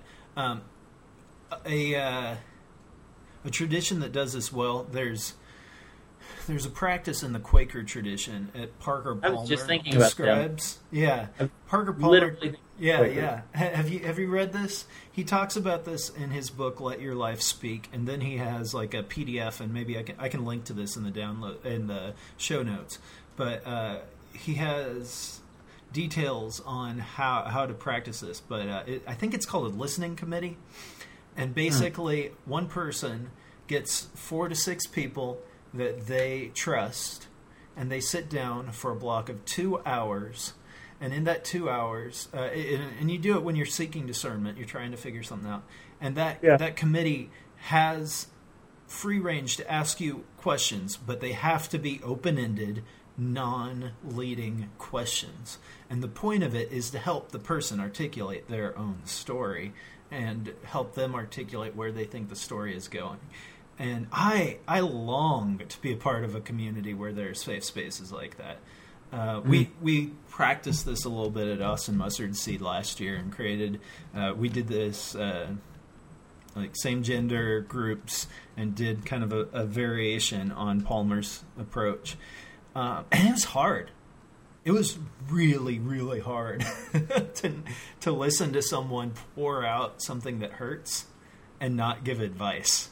Speaker 1: A tradition that does this well, there's a practice in the Quaker tradition at Parker Palmer.
Speaker 2: I was just thinking about
Speaker 1: describes.
Speaker 2: them.
Speaker 1: Yeah, Parker Palmer.
Speaker 2: Literally.
Speaker 1: Yeah. Have you read this? He talks about this in his book, Let Your Life Speak, and then he has like a PDF, and maybe I can link to this in the show notes. But he has details on how to practice this, but I think it's called a listening committee. And basically, one person gets 4 to 6 people that they trust, and they sit down for a block of 2 hours. And in that 2 hours, and you do it when you're seeking discernment, you're trying to figure something out. And that committee has free range to ask you questions, but they have to be open-ended, non-leading questions. And the point of it is to help the person articulate their own story and help them articulate where they think the story is going. And I long to be a part of a community where there's safe spaces like that. We practiced this a little bit at Austin Mustard Seed last year and created, we did this like same gender groups and did kind of a variation on Palmer's approach. And it was hard. It was really, really hard to listen to someone pour out something that hurts and not give advice.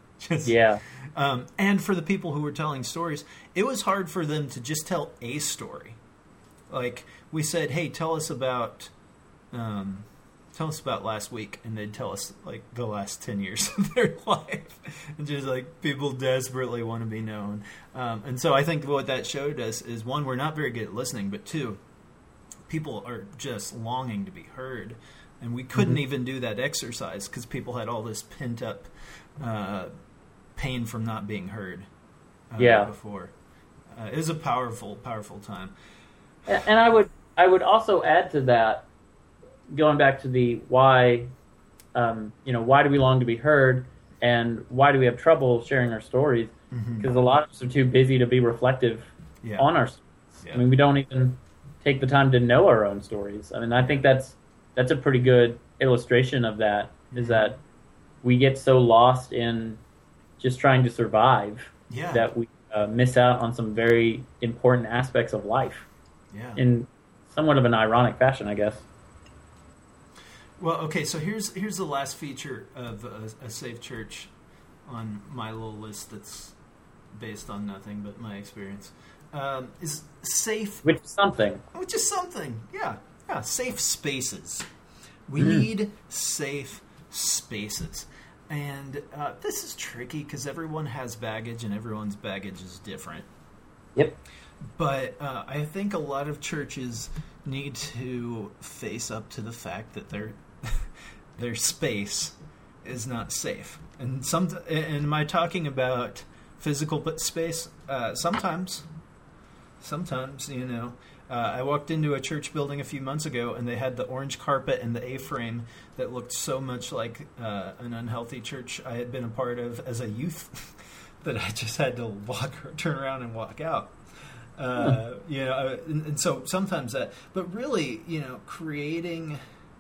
Speaker 1: And for the people who were telling stories, it was hard for them to just tell a story. Like we said, hey, tell us about last week, and they'd tell us like the last 10 years of their life. And just like people desperately want to be known. And so I think what that showed us is, one, we're not very good at listening, but two, people are just longing to be heard. And we couldn't even do that exercise because people had all this pent up pain from not being heard before. It was a powerful, powerful time.
Speaker 2: And I would also add to that, going back to the why, why do we long to be heard, and why do we have trouble sharing our stories? Because a lot of us are too busy to be reflective on our stories. I mean, we don't even take the time to know our own stories. I mean, I think that's a pretty good illustration of that, is that we get so lost in just trying to survive that we miss out on some very important aspects of life in somewhat of an ironic fashion, I guess.
Speaker 1: Well, okay, so here's the last feature of a safe church on my little list that's based on nothing but my experience. Is safe...
Speaker 2: Which is something.
Speaker 1: Yeah, safe spaces. We need safe spaces. And this is tricky because everyone has baggage and everyone's baggage is different.
Speaker 2: Yep.
Speaker 1: But I think a lot of churches need to face up to the fact that their space is not safe. And am I talking about physical space? Sometimes, I walked into a church building a few months ago, and they had the orange carpet and the A-frame that looked so much like an unhealthy church I had been a part of as a youth that I just had to turn around and walk out. And so sometimes that, but really, creating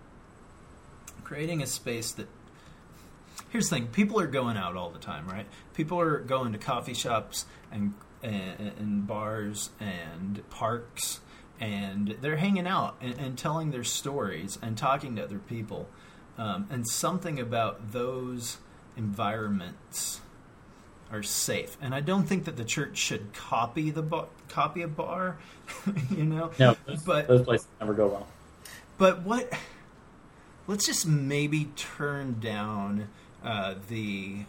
Speaker 1: a space that, here's the thing, people are going out all the time, right? People are going to coffee shops and bars and parks, and they're hanging out and telling their stories and talking to other people. And something about those environments are safe. And I don't think that the church should copy a bar,
Speaker 2: No, those places never go well.
Speaker 1: But let's just maybe turn down the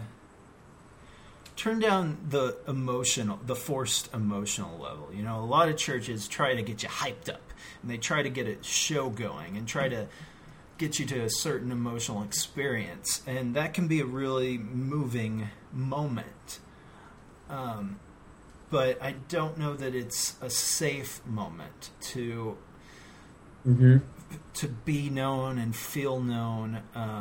Speaker 1: forced emotional level. A lot of churches try to get you hyped up, and they try to get a show going and try to get you to a certain emotional experience, and that can be a really moving moment. But I don't know that it's a safe moment to be known and feel known.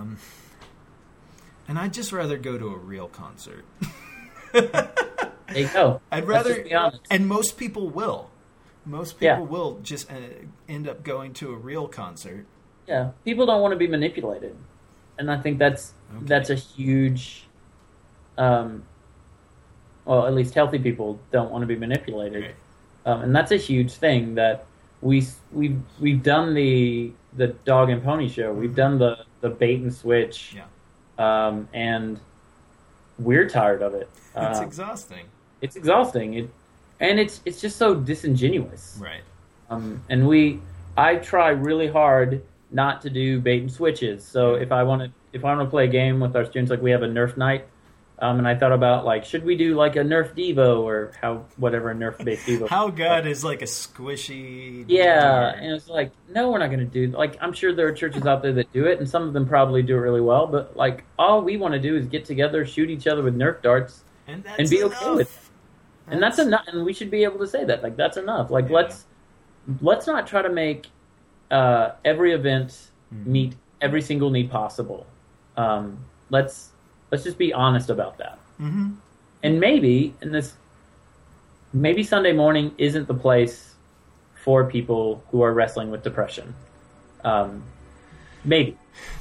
Speaker 1: And I'd just rather go to a real concert.
Speaker 2: There you go.
Speaker 1: I'd rather,
Speaker 2: Let's just be honest.
Speaker 1: And most people will. Most people will just end up going to a real concert.
Speaker 2: Yeah, people don't want to be manipulated, and I think that's a huge. Well, at least healthy people don't want to be manipulated, right. And that's a huge thing that we've done the dog and pony show. We've done the bait and switch, and we're tired of it.
Speaker 1: It's exhausting.
Speaker 2: It's exhausting. It's just so disingenuous.
Speaker 1: Right.
Speaker 2: And I try really hard not to do bait and switches. So if I want to play a game with our students, like we have a Nerf night, and I thought about like, should we do like a Nerf Devo or whatever a Nerf based Devo?
Speaker 1: How God is like a squishy.
Speaker 2: Yeah, and it's like, no, we're not going to do. Like, I'm sure there are churches out there that do it, and some of them probably do it really well. But like, all we want to do is get together, shoot each other with Nerf darts, and be okay with it. And that's enough. And we should be able to say that, like, that's enough. Like, let's not try to make every event meet every single need possible. Let's just be honest about that.
Speaker 1: Mm-hmm.
Speaker 2: And maybe Sunday morning isn't the place for people who are wrestling with depression. Maybe.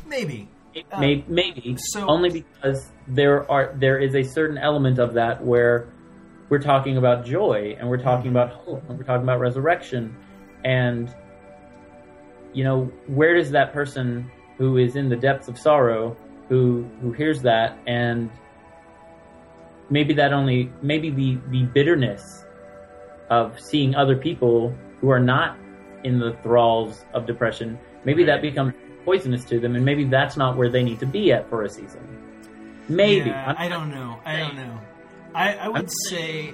Speaker 1: So,
Speaker 2: only because there is a certain element of that where we're talking about joy, and we're talking about hope, and we're talking about resurrection. And, where does that person who is in the depths of sorrow, who hears that, and maybe the bitterness of seeing other people who are not in the thralls of depression, maybe that becomes poisonous to them, and maybe that's not where they need to be at for a season. Maybe.
Speaker 1: Yeah, I don't know. I would say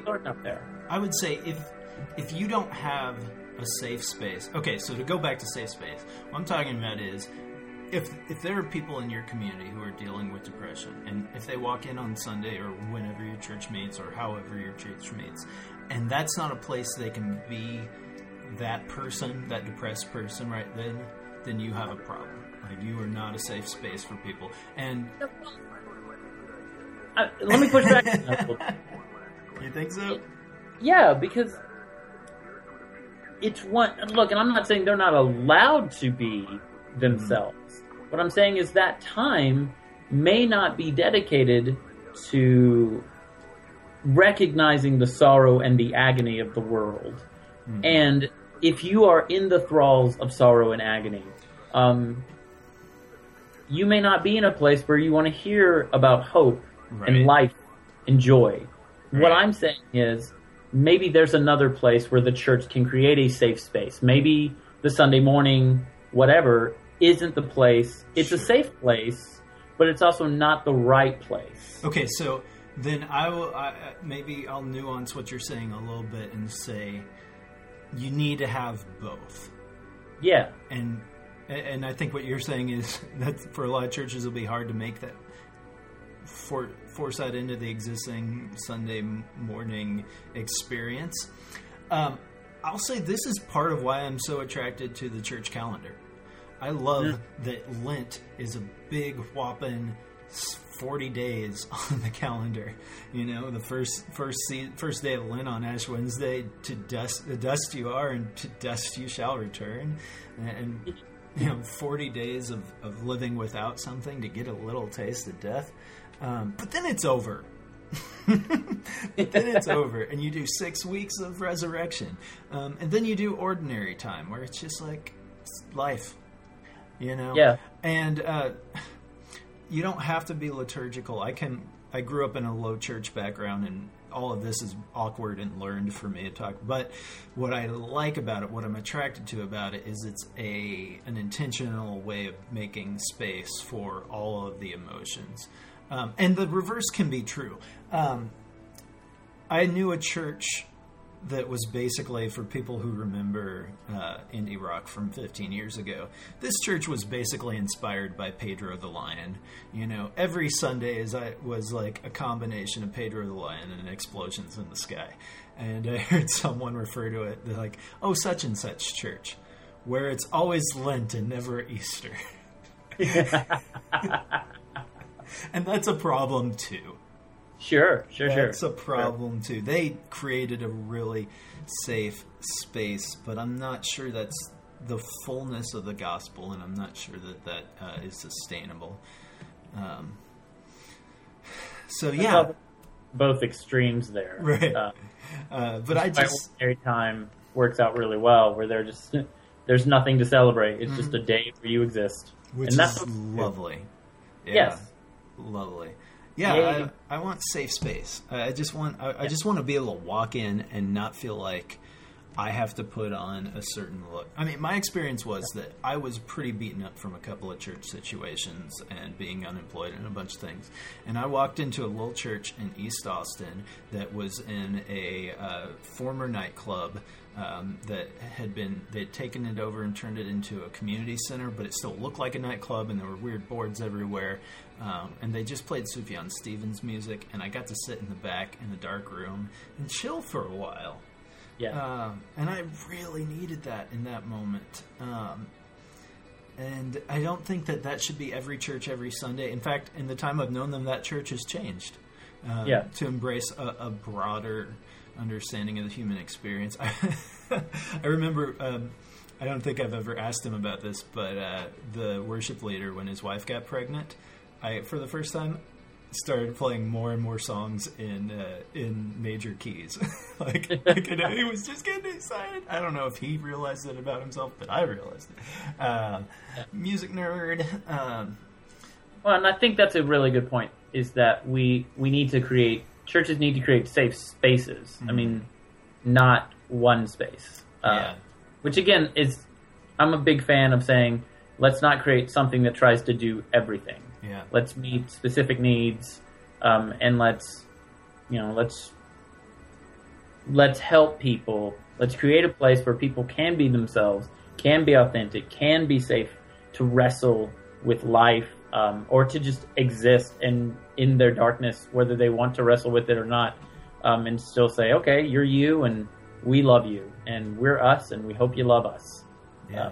Speaker 1: if you don't have a safe space. Okay, so to go back to safe space, what I'm talking about is if there are people in your community who are dealing with depression, and if they walk in on Sunday or whenever your church meets or however your church meets, and that's not a place they can be that person, that depressed person right then you have a problem. Like, you are not a safe space for people. And
Speaker 2: let me push back on that a little bit.
Speaker 1: You think so?
Speaker 2: Yeah, because it's one. Look, and I'm not saying they're not allowed to be themselves. What I'm saying is that time may not be dedicated to recognizing the sorrow and the agony of the world. Mm-hmm. And if you are in the thralls of sorrow and agony, you may not be in a place where you want to hear about hope and life and joy. Right. What I'm saying is, maybe there's another place where the church can create a safe space. Maybe the Sunday morning, whatever, isn't the place. It's a safe place, but it's also not the right place.
Speaker 1: Okay, so then maybe I'll nuance what you're saying a little bit and say you need to have both.
Speaker 2: Yeah.
Speaker 1: And I think what you're saying is that for a lot of churches it'll be hard to make that force that into the existing Sunday morning experience. I'll say this is part of why I'm so attracted to the church calendar. I love that Lent is a big whopping 40 days on the calendar. The first day of Lent on Ash Wednesday, to dust you are, and to dust you shall return. And 40 days of living without something to get a little taste of death. But then it's over. And you do 6 weeks of resurrection. And then you do ordinary time, where it's just like life,
Speaker 2: Yeah.
Speaker 1: And you don't have to be liturgical. I grew up in a low church background, and all of this is awkward and learned for me to talk. But what I like about it, what I'm attracted to about it, is it's an intentional way of making space for all of the emotions. And the reverse can be true. I knew a church that was basically, for people who remember indie rock from 15 years ago, this church was basically inspired by Pedro the Lion. Every Sunday was like a combination of Pedro the Lion and explosions in the sky. And I heard someone refer to it, they're like, oh, such and such church, where it's always Lent and never Easter. And that's a problem too.
Speaker 2: Sure.
Speaker 1: That's a problem too. They created a really safe space, but I'm not sure that's the fullness of the gospel, and I'm not sure that is sustainable. So yeah,
Speaker 2: both extremes there.
Speaker 1: Right. But I just
Speaker 2: ordinary time works out really well, where there's nothing to celebrate. It's just a day where you exist,
Speaker 1: which
Speaker 2: and that's
Speaker 1: is lovely. Yeah.
Speaker 2: Yes.
Speaker 1: Lovely. Yeah, I want safe space. I just want to be able to walk in and not feel like I have to put on a certain look. I mean, my experience was that I was pretty beaten up from a couple of church situations and being unemployed and a bunch of things. And I walked into a little church in East Austin that was in a former nightclub that they'd taken it over and turned it into a community center, but it still looked like a nightclub, and there were weird boards everywhere. And they just played Sufjan Stevens music, and I got to sit in the back in the dark room and chill for a while.
Speaker 2: Yeah.
Speaker 1: And I really needed that in that moment. And I don't think that should be every church every Sunday. In fact, in the time I've known them, that church has changed to embrace a broader understanding of the human experience. I remember, I don't think I've ever asked him about this, but the worship leader, when his wife got pregnant, for the first time, started playing more and more songs in major keys. like he was just getting excited. I don't know if he realized it about himself, but I realized it. Music nerd.
Speaker 2: Well, and I think that's a really good point, is that we need to create, churches need to create safe spaces. Mm-hmm. I mean, not one space. Which again I'm a big fan of saying, let's not create something that tries to do everything.
Speaker 1: Yeah.
Speaker 2: Let's meet specific needs, and let's help people. Let's create a place where people can be themselves, can be authentic, can be safe to wrestle with life, or to just exist in their darkness, whether they want to wrestle with it or not, and still say, okay, you're you, and we love you, and we're us, and we hope you love us.
Speaker 1: Yeah.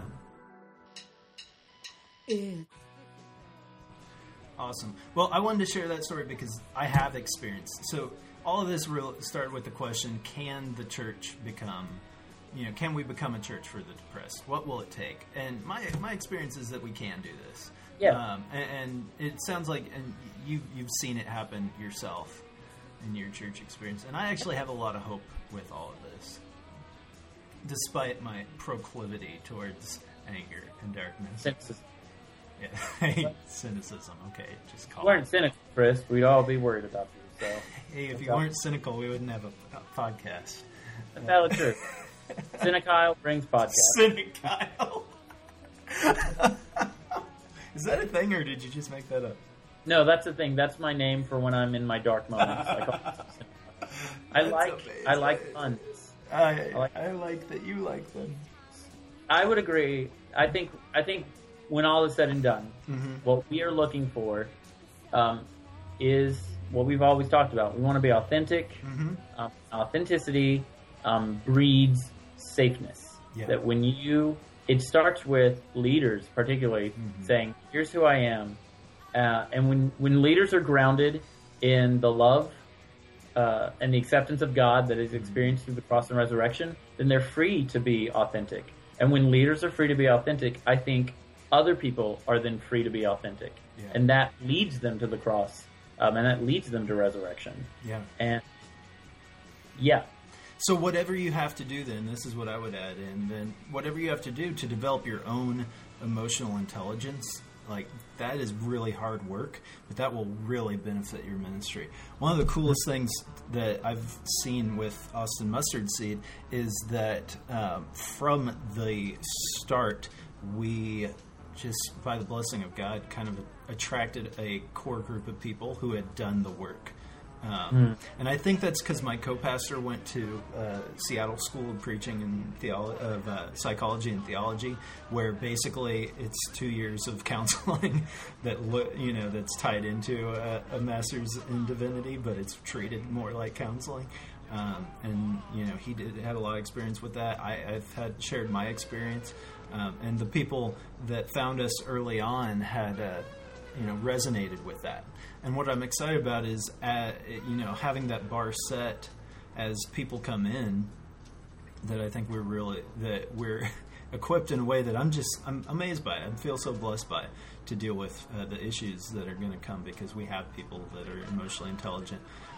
Speaker 1: Awesome. Well, I wanted to share that story because I have experienced. So all of this started with the question, can the church become, can we become a church for the depressed? What will it take? And my experience is that we can do this.
Speaker 2: Yeah.
Speaker 1: And it sounds like, and you've seen it happen yourself in your church experience. And I actually have a lot of hope with all of this, despite my proclivity towards anger and darkness.
Speaker 2: Cynicism.
Speaker 1: Yeah, cynicism. Okay, just call
Speaker 2: it. If you weren't cynical, Chris, we'd all be worried about you. So,
Speaker 1: hey, if you weren't cynical, we wouldn't have a podcast.
Speaker 2: That's valid truth. Cynicile brings podcast.
Speaker 1: Cynicile. Is that a thing, or did you just make that up?
Speaker 2: No, that's the thing. That's my name for when I'm in my dark moments. I like puns.
Speaker 1: I like that you like them.
Speaker 2: I would agree. I think when all is said and done, what we are looking for is what we've always talked about. We want to be authentic. Authenticity breeds safeness.
Speaker 1: Yeah.
Speaker 2: That it starts with leaders, particularly saying, "Here's who I am," and when leaders are grounded in the love and the acceptance of God that is experienced through the cross and resurrection, then they're free to be authentic. And when leaders are free to be authentic, I think other people are then free to be authentic.
Speaker 1: Yeah.
Speaker 2: And that leads them to the cross, and that leads them to resurrection.
Speaker 1: Yeah.
Speaker 2: And, yeah.
Speaker 1: So whatever you have to do then, this is what I would add in, then whatever you have to do to develop your own emotional intelligence, like that is really hard work, but that will really benefit your ministry. One of the coolest things that I've seen with Austin Mustard Seed is that from the start, we just, by the blessing of God, kind of attracted a core group of people who had done the work. And I think that's because my co-pastor went to Seattle School of Preaching and Psychology and Theology, where basically it's 2 years of counseling that's tied into a master's in divinity, but it's treated more like counseling. And he had a lot of experience with that. I've shared my experience, and the people that found us early on had resonated with that. And what I'm excited about is, having that bar set as people come in, that I think we're equipped in a way that I'm amazed by. I feel so blessed by to deal with the issues that are going to come because we have people that are emotionally intelligent.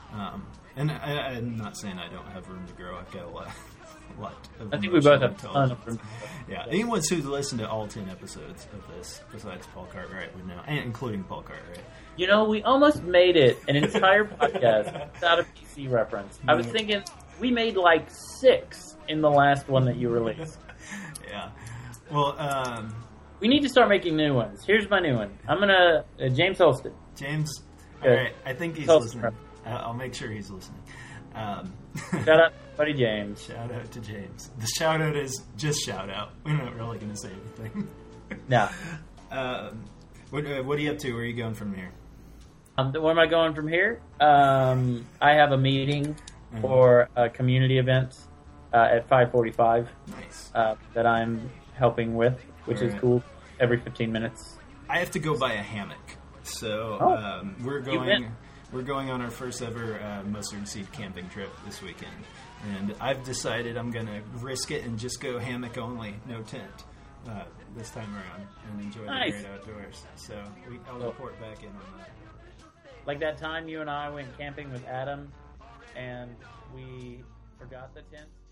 Speaker 1: And I'm not saying I don't have room to grow. I've got a lot of
Speaker 2: I think we both have a ton of room.
Speaker 1: Yeah, anyone who's listened to all 10 episodes of this, besides Paul Cartwright, would know, and including Paul Cartwright.
Speaker 2: We almost made it an entire podcast without a PC reference. I was thinking We made like 6 in the last one that you released.
Speaker 1: Yeah. Well,
Speaker 2: we need to start making new ones. Here's my new one. I'm gonna James Holston.
Speaker 1: James. All right. I think he's listening. I'll make sure he's listening.
Speaker 2: Shout out, buddy James.
Speaker 1: Shout out to James. The shout out is just shout out. We're not really going to say anything.
Speaker 2: No.
Speaker 1: What are you up to? Where are you going from here?
Speaker 2: Where am I going from here? I have a meeting for a community event at 5:45.
Speaker 1: Nice.
Speaker 2: That I'm helping with, which is cool. Every 15 minutes.
Speaker 1: I have to go buy a hammock, so we're going on our first ever mustard seed camping trip this weekend, and I've decided I'm going to risk it and just go hammock only, no tent, this time around, and enjoy the great outdoors. So I'll report back in on that.
Speaker 2: Like that time you and I went camping with Adam, and we forgot the tent.